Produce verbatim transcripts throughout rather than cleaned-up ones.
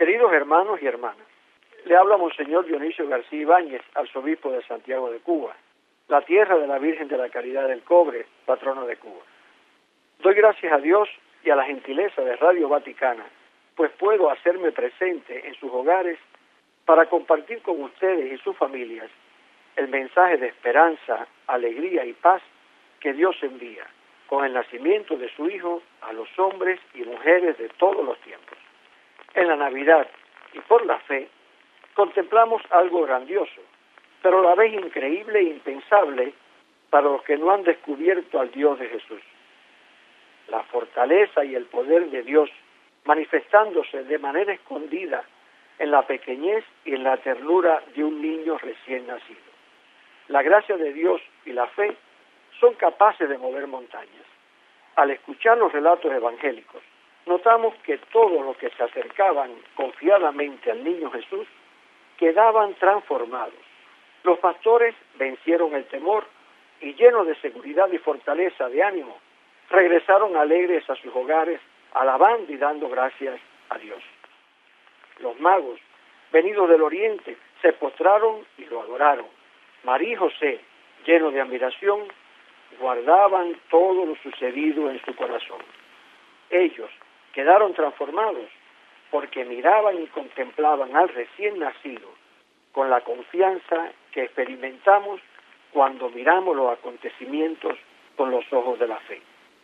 Queridos hermanos y hermanas, le habla Monseñor Dionisio García Ibáñez, arzobispo de Santiago de Cuba, la tierra de la Virgen de la Caridad del Cobre, patrona de Cuba. Doy gracias a Dios y a la gentileza de Radio Vaticana, pues puedo hacerme presente en sus hogares para compartir con ustedes y sus familias el mensaje de esperanza, alegría y paz que Dios envía con el nacimiento de su Hijo a los hombres y mujeres de todos los tiempos. En la Navidad y por la fe contemplamos algo grandioso, pero a la vez increíble e impensable para los que no han descubierto al Dios de Jesús. La fortaleza y el poder de Dios manifestándose de manera escondida en la pequeñez y en la ternura de un niño recién nacido. La gracia de Dios y la fe son capaces de mover montañas. Al escuchar los relatos evangélicos, notamos que todos los que se acercaban confiadamente al niño Jesús quedaban transformados. Los pastores vencieron el temor y, llenos de seguridad y fortaleza de ánimo, regresaron alegres a sus hogares, alabando y dando gracias a Dios. Los magos, venidos del oriente, se postraron y lo adoraron. María y José, llenos de admiración, guardaban todo lo sucedido en su corazón. Ellos quedaron transformados porque miraban y contemplaban al recién nacido con la confianza que experimentamos cuando miramos los acontecimientos con los ojos de la fe.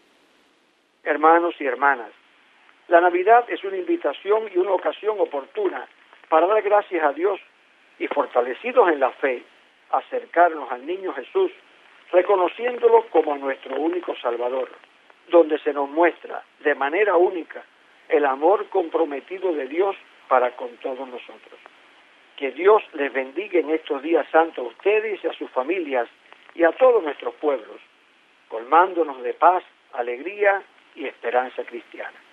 Hermanos y hermanas, la Navidad es una invitación y una ocasión oportuna para dar gracias a Dios y, fortalecidos en la fe, acercarnos al niño Jesús, reconociéndolo como nuestro único Salvador, donde se nos muestra de manera única el amor comprometido de Dios para con todos nosotros. Que Dios les bendiga en estos días santos a ustedes y a sus familias y a todos nuestros pueblos, colmándonos de paz, alegría y esperanza cristiana.